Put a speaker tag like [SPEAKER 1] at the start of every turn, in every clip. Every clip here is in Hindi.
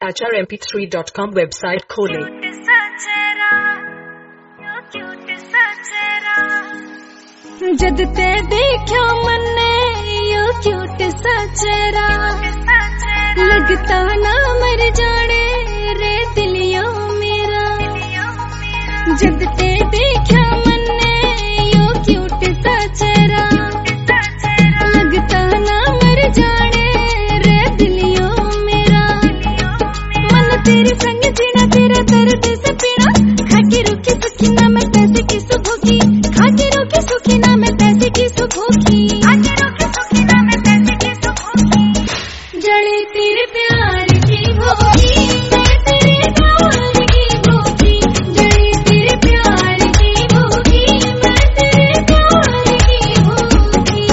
[SPEAKER 1] HRMP3.com वेबसाइट खोलें।
[SPEAKER 2] जद ते देखो मन्ने यो क्यूट सा चेहरा लगता ना मर जाने रे दिलियो मेरा। जद ते देखो मन्ने यो क्यूट सा चेहरा लगता ना मर जाने रे दिलियो मेरा। मन तेरे संग जीना तेरा दर्द से पीना खाके रुकी सुखी ना मैं पैसे की सुभोगी खाके रुकी सुखी ना मैं पैसे की सुभोगी खाके रुकी सुखी ना मैं पैसे की सुभोगी। जड़ी तेरे प्यार की भोगी मैं तेरे प्यार की भोगी। जड़ी तेरे प्यार की भोगी मैं तेरे प्यार की भोगी।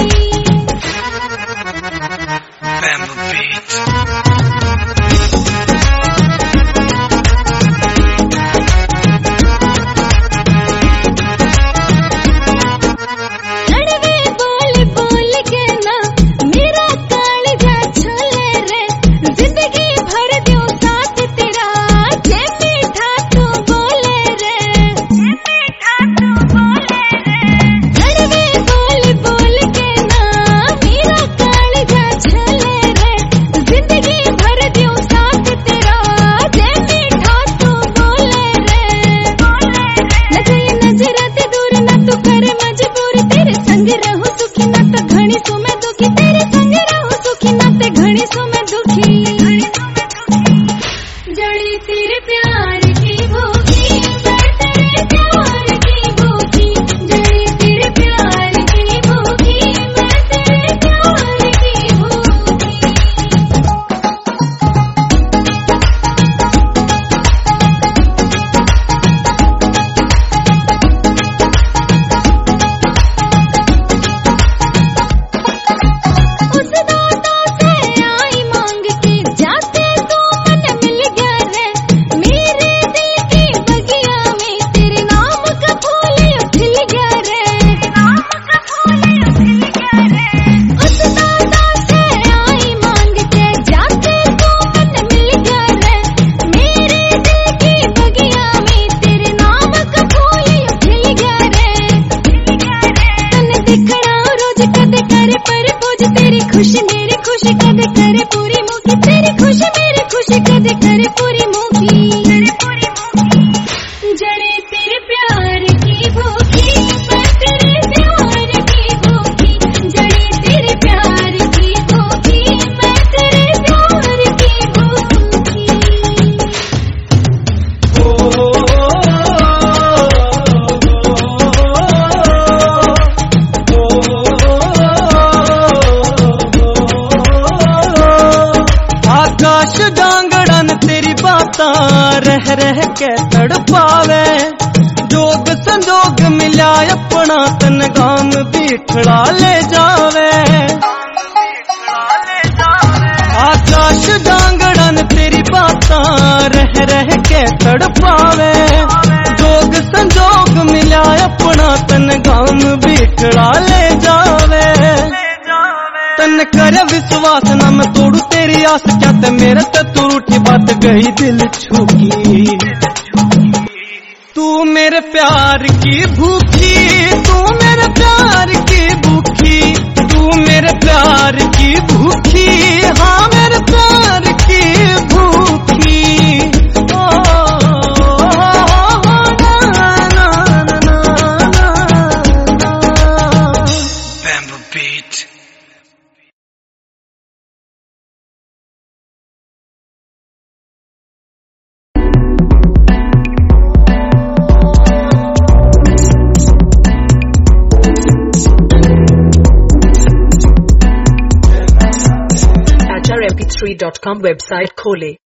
[SPEAKER 2] खुशी मेरी खुशी कदे करे पूरी मुखी तेरी खुशी मेरी खुशी कदे करे पूरी मुखी। जड़े तेरे प्यार की भूखी मैं तेरे प्यार की भूखी। जड़े तेरे प्यार की भूखी मैं तेरे प्यार की भूखी।
[SPEAKER 3] आकाश डांगड़न तेरी बातां रह रह के तड़पावे। जोग संजोग मिला अपना तन गाम बिठड़ा ले जावे। आकाश डांगड़न तेरी बातां रह रह के तड़पावे। जोग संजोग मिला अपना तन गाम बिठड़ा ले जावे। तन करे विश्वास ना मैं तोड़ू तेरी आस क्या ते मेरे ते तू रूठी बात गई दिल छूकी। तू मेरे प्यार की भूखी तू मेरे प्यार की भूखी तू मेरे प्यार की भूखी हाँ मेरे प्यार की भूखी।
[SPEAKER 4] Bamboo Beat.
[SPEAKER 1] HRMP3.com वेबसाइट खोलें।